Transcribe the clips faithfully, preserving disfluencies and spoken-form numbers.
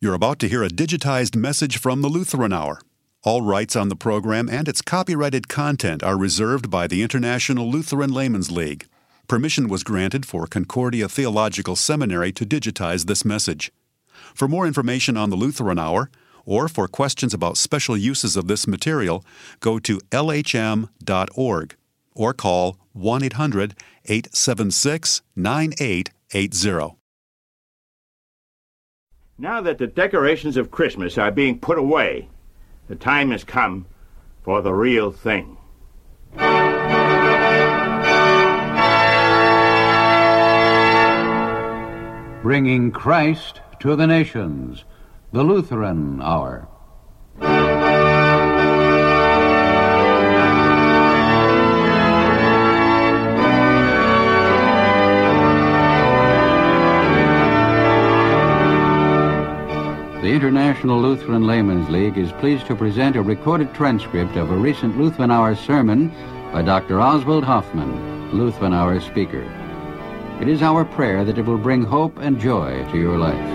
You're about to hear a digitized message from the Lutheran Hour. All rights on the program and its copyrighted content are reserved by the International Lutheran Laymen's League. Permission was granted for Concordia Theological Seminary to digitize this message. For more information on the Lutheran Hour, or for questions about special uses of this material, go to L H M dot org or call one eight hundred, eight seven six, nine eight eight zero. Now that the decorations of Christmas are being put away, the time has come for the real thing. Bringing Christ to the nations, the Lutheran Hour. The International Lutheran Laymen's League is pleased to present a recorded transcript of a recent Lutheran Hour sermon by Doctor Oswald Hoffman, Lutheran Hour speaker. It is our prayer that it will bring hope and joy to your life.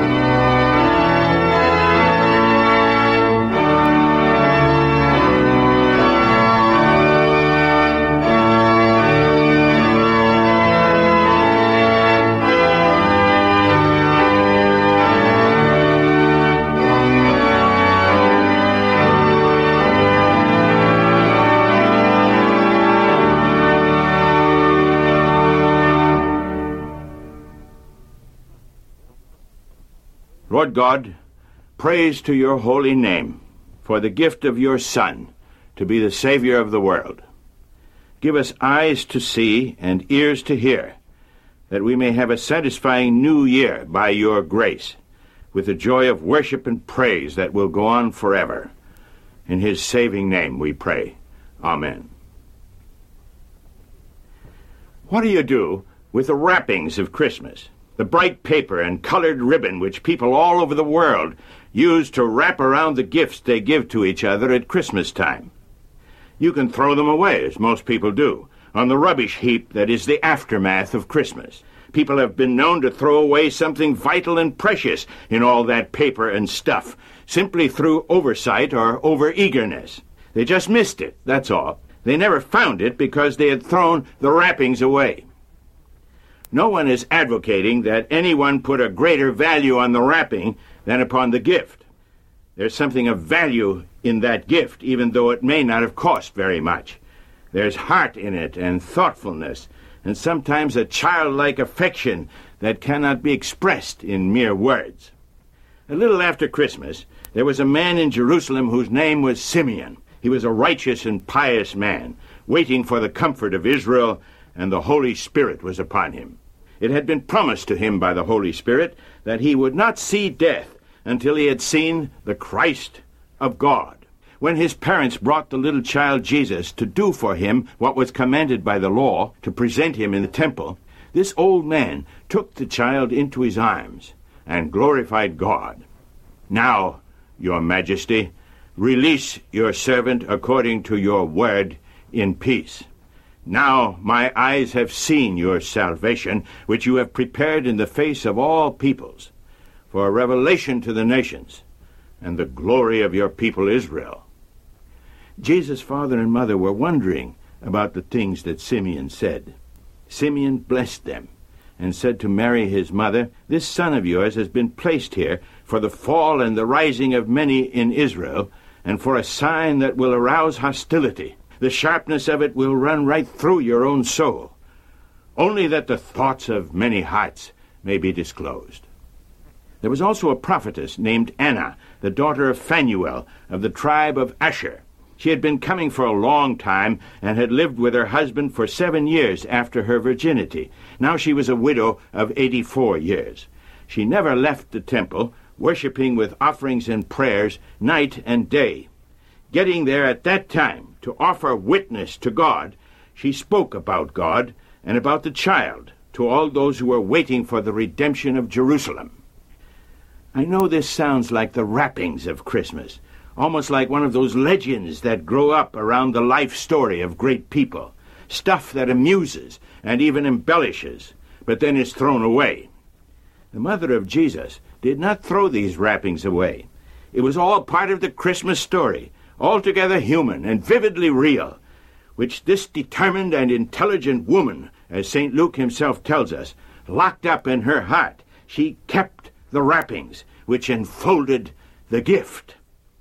Lord God, praise to your holy name for the gift of your Son to be the Savior of the world. Give us eyes to see and ears to hear, that we may have a satisfying new year by your grace, with the joy of worship and praise that will go on forever. In his saving name we pray. Amen. What do you do with the wrappings of Christmas? The bright paper and colored ribbon which people all over the world use to wrap around the gifts they give to each other at Christmas time. You can throw them away, as most people do, on the rubbish heap that is the aftermath of Christmas. People have been known to throw away something vital and precious in all that paper and stuff, simply through oversight or over-eagerness. They just missed it, that's all. They never found it because they had thrown the wrappings away. No one is advocating that anyone put a greater value on the wrapping than upon the gift. There's something of value in that gift, even though it may not have cost very much. There's heart in it and thoughtfulness, and sometimes a childlike affection that cannot be expressed in mere words. A little after Christmas, there was a man in Jerusalem whose name was Simeon. He was a righteous and pious man, waiting for the comfort of Israel, and the Holy Spirit was upon him. It had been promised to him by the Holy Spirit that he would not see death until he had seen the Christ of God. When his parents brought the little child Jesus to do for him what was commanded by the law, to present him in the temple, this old man took the child into his arms and glorified God. Now, your Majesty, release your servant according to your word in peace. Now my eyes have seen your salvation, which you have prepared in the face of all peoples, for a revelation to the nations, and the glory of your people Israel. Jesus' father and mother were wondering about the things that Simeon said. Simeon blessed them, and said to Mary his mother, "This son of yours has been placed here for the fall and the rising of many in Israel, and for a sign that will arouse hostility. The sharpness of it will run right through your own soul, only that the thoughts of many hearts may be disclosed." There was also a prophetess named Anna, the daughter of Phanuel, of the tribe of Asher. She had been coming for a long time, and had lived with her husband for seven years after her virginity. Now she was a widow of eighty-four years. She never left the temple, worshiping with offerings and prayers night and day. Getting there at that time to offer witness to God, she spoke about God and about the child to all those who were waiting for the redemption of Jerusalem. I know this sounds like the wrappings of Christmas, almost like one of those legends that grow up around the life story of great people, stuff that amuses and even embellishes, but then is thrown away. The mother of Jesus did not throw these wrappings away. It was all part of the Christmas story, altogether human and vividly real, which this determined and intelligent woman, as Saint Luke himself tells us, locked up in her heart. She kept the wrappings which enfolded the gift.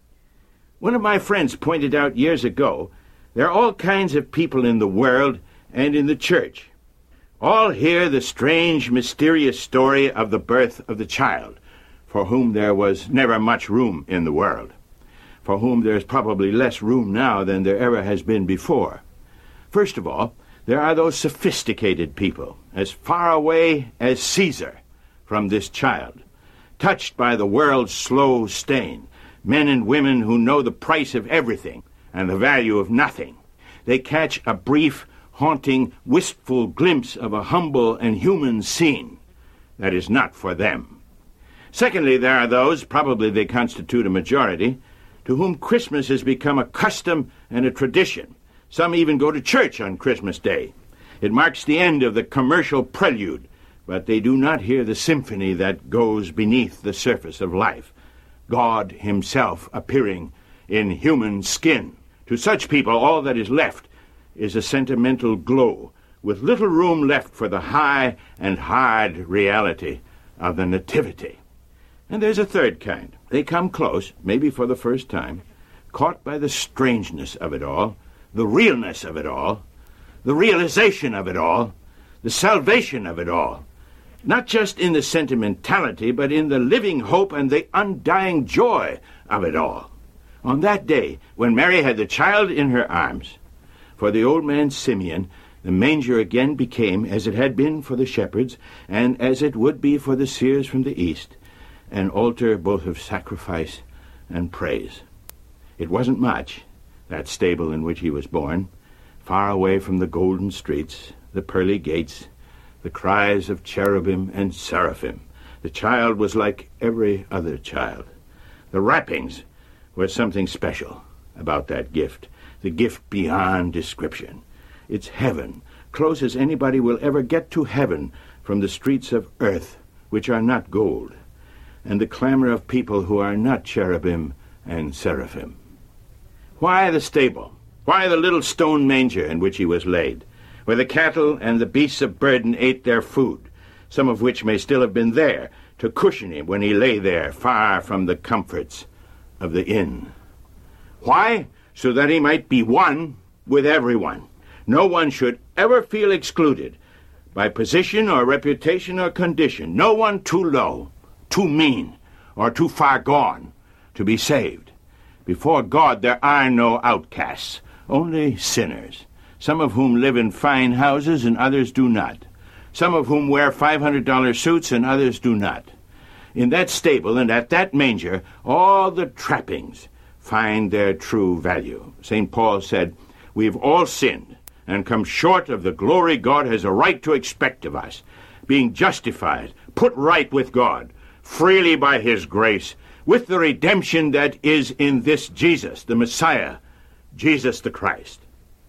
One of my friends pointed out years ago, there are all kinds of people in the world and in the church. All hear the strange, mysterious story of the birth of the child, for whom there was never much room in the world, for whom there is probably less room now than there ever has been before. First of all, there are those sophisticated people, as far away as Caesar from this child, touched by the world's slow stain, men and women who know the price of everything and the value of nothing. They catch a brief, haunting, wistful glimpse of a humble and human scene that is not for them. Secondly, there are those, probably they constitute a majority, to whom Christmas has become a custom and a tradition. Some even go to church on Christmas Day. It marks the end of the commercial prelude, but they do not hear the symphony that goes beneath the surface of life, God himself appearing in human skin. To such people, all that is left is a sentimental glow, with little room left for the high and hard reality of the Nativity. And there's a third kind. They come close, maybe for the first time, caught by the strangeness of it all, the realness of it all, the realization of it all, the salvation of it all, not just in the sentimentality, but in the living hope and the undying joy of it all. On that day, when Mary had the child in her arms, for the old man Simeon, the manger again became, as it had been for the shepherds, and as it would be for the seers from the east, an altar both of sacrifice and praise. It wasn't much, that stable in which he was born, far away from the golden streets, the pearly gates, the cries of cherubim and seraphim. The child was like every other child. The wrappings were something special about that gift, the gift beyond description. It's heaven, close as anybody will ever get to heaven from the streets of earth, which are not gold, and the clamor of people who are not cherubim and seraphim. Why the stable? Why the little stone manger in which he was laid, where the cattle and the beasts of burden ate their food, some of which may still have been there to cushion him when he lay there far from the comforts of the inn? Why? So that he might be one with everyone. No one should ever feel excluded by position or reputation or condition. No one too low, too mean, or too far gone to be saved. Before God there are no outcasts, only sinners, some of whom live in fine houses and others do not, some of whom wear five hundred dollar suits and others do not. In that stable and at that manger, all the trappings find their true value. Saint Paul said, "We've all sinned and come short of the glory God has a right to expect of us, being justified, put right with God, freely by his grace, with the redemption that is in this Jesus, the Messiah, Jesus the Christ."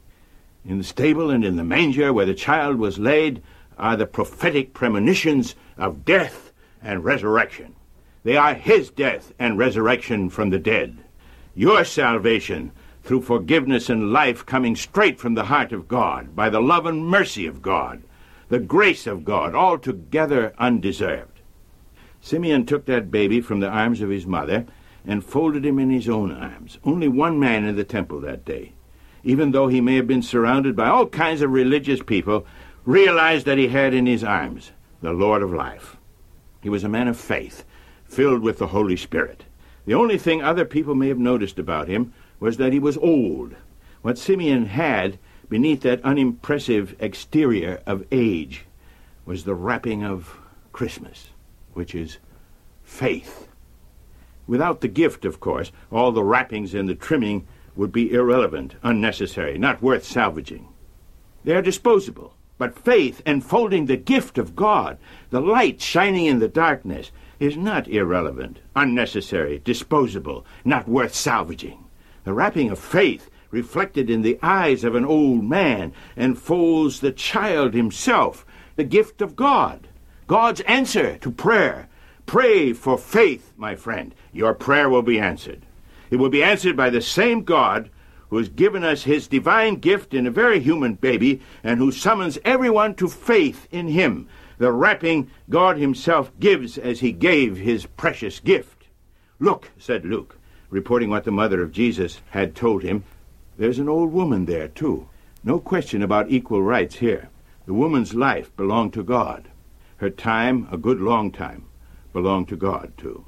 In the stable and in the manger where the child was laid are the prophetic premonitions of death and resurrection. They are his death and resurrection from the dead. Your salvation through forgiveness and life coming straight from the heart of God, by the love and mercy of God, the grace of God, altogether undeserved. Simeon took that baby from the arms of his mother and folded him in his own arms. Only one man in the temple that day, even though he may have been surrounded by all kinds of religious people, realized that he had in his arms the Lord of life. He was a man of faith, filled with the Holy Spirit. The only thing other people may have noticed about him was that he was old. What Simeon had beneath that unimpressive exterior of age was the wrapping of Christmas, which is faith. Without the gift, of course, all the wrappings and the trimming would be irrelevant, unnecessary, not worth salvaging. They are disposable. But faith, enfolding the gift of God, the light shining in the darkness, is not irrelevant, unnecessary, disposable, not worth salvaging. The wrapping of faith, reflected in the eyes of an old man, enfolds the child himself, the gift of God, God's answer to prayer. Pray for faith, my friend. Your prayer will be answered. It will be answered by the same God who has given us his divine gift in a very human baby and who summons everyone to faith in him, the wrapping God himself gives as he gave his precious gift. Look, said Luke, reporting what the mother of Jesus had told him, there's an old woman there, too. No question about equal rights here. The woman's life belonged to God. Her time, a good long time, belonged to God, too.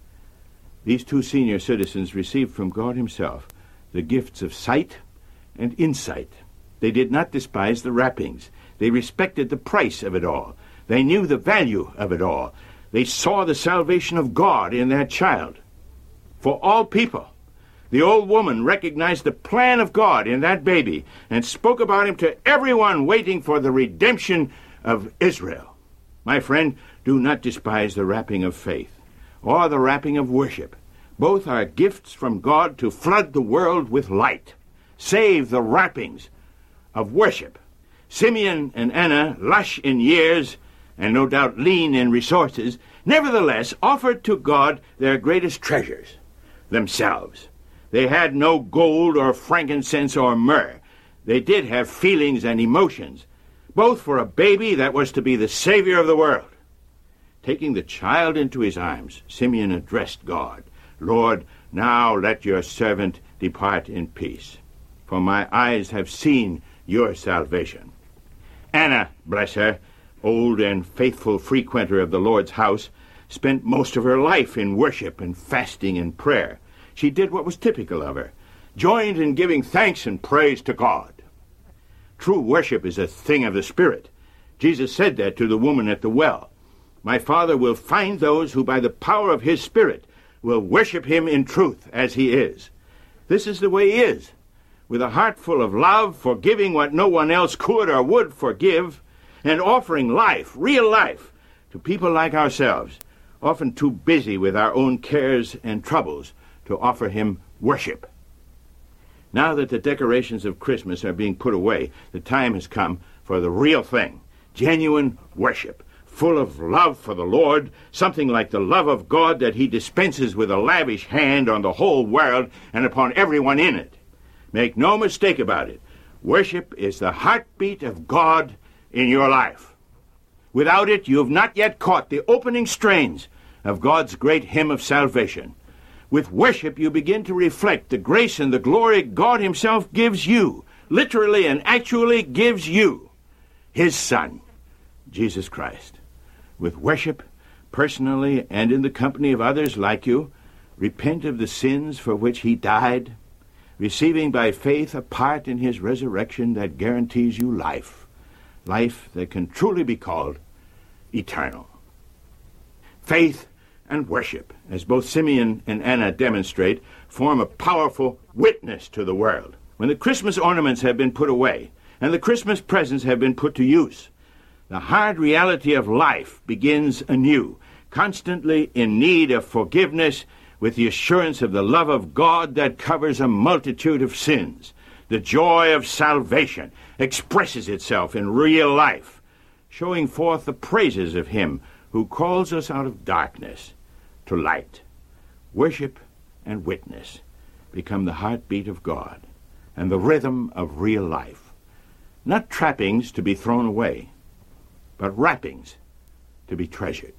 These two senior citizens received from God himself the gifts of sight and insight. They did not despise the wrappings. They respected the price of it all. They knew the value of it all. They saw the salvation of God in that child. For all people, the old woman recognized the plan of God in that baby and spoke about him to everyone waiting for the redemption of Israel. My friend, do not despise the wrapping of faith or the wrapping of worship. Both are gifts from God to flood the world with light. Save the wrappings of worship. Simeon and Anna, lush in years and no doubt lean in resources, nevertheless offered to God their greatest treasures, themselves. They had no gold or frankincense or myrrh. They did have feelings and emotions, both for a baby that was to be the Savior of the world. Taking the child into his arms, Simeon addressed God, Lord, now let your servant depart in peace, for my eyes have seen your salvation. Anna, bless her, old and faithful frequenter of the Lord's house, spent most of her life in worship and fasting and prayer. She did what was typical of her, joined in giving thanks and praise to God. True worship is a thing of the Spirit. Jesus said that to the woman at the well. My Father will find those who by the power of his Spirit will worship him in truth as he is. This is the way he is, with a heart full of love, forgiving what no one else could or would forgive, and offering life, real life, to people like ourselves, often too busy with our own cares and troubles to offer him worship. Now that the decorations of Christmas are being put away, the time has come for the real thing, genuine worship, full of love for the Lord, something like the love of God that he dispenses with a lavish hand on the whole world and upon everyone in it. Make no mistake about it. Worship is the heartbeat of God in your life. Without it, you have not yet caught the opening strains of God's great hymn of salvation. With worship, you begin to reflect the grace and the glory God himself gives you, literally and actually gives you, his Son, Jesus Christ. With worship, personally and in the company of others like you, repent of the sins for which he died, receiving by faith a part in his resurrection that guarantees you life, life that can truly be called eternal. Faith and worship, as both Simeon and Anna demonstrate, form a powerful witness to the world. When the Christmas ornaments have been put away and the Christmas presents have been put to use, the hard reality of life begins anew, constantly in need of forgiveness, with the assurance of the love of God that covers a multitude of sins. The joy of salvation expresses itself in real life, showing forth the praises of him who calls us out of darkness to light. Worship and witness become the heartbeat of God and the rhythm of real life. Not trappings to be thrown away, but wrappings to be treasured.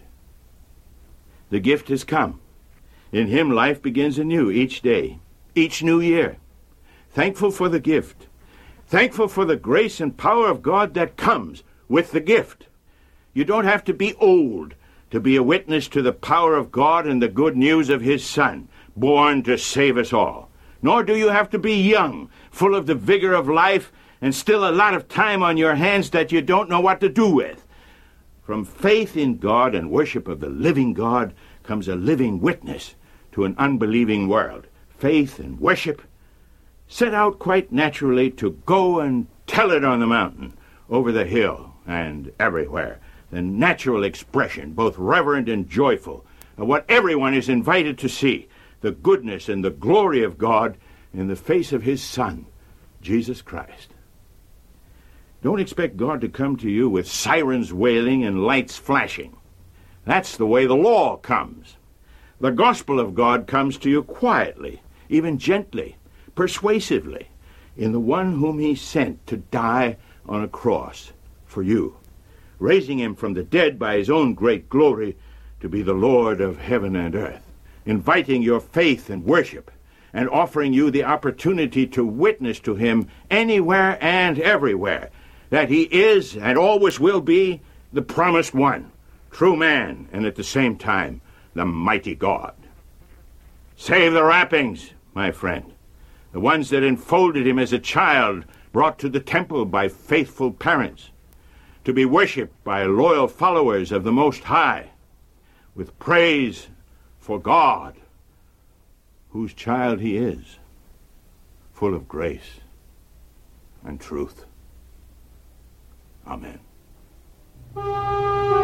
The gift has come. In him life begins anew each day, each new year. Thankful for the gift. Thankful for the grace and power of God that comes with the gift. You don't have to be old to be a witness to the power of God and the good news of his Son, born to save us all. Nor do you have to be young, full of the vigor of life, and still a lot of time on your hands that you don't know what to do with. From faith in God and worship of the living God comes a living witness to an unbelieving world. Faith and worship set out quite naturally to go and tell it on the mountain, over the hill, and everywhere. The natural expression, both reverent and joyful, of what everyone is invited to see, the goodness and the glory of God in the face of his Son, Jesus Christ. Don't expect God to come to you with sirens wailing and lights flashing. That's the way the law comes. The gospel of God comes to you quietly, even gently, persuasively, in the one whom he sent to die on a cross for you, raising him from the dead by his own great glory to be the Lord of heaven and earth, inviting your faith and worship, and offering you the opportunity to witness to him anywhere and everywhere that he is and always will be the promised one, true man, and at the same time the mighty God. Save the wrappings, my friend, the ones that enfolded him as a child, brought to the temple by faithful parents, to be worshipped by loyal followers of the Most High, with praise for God, whose child he is, full of grace and truth. Amen.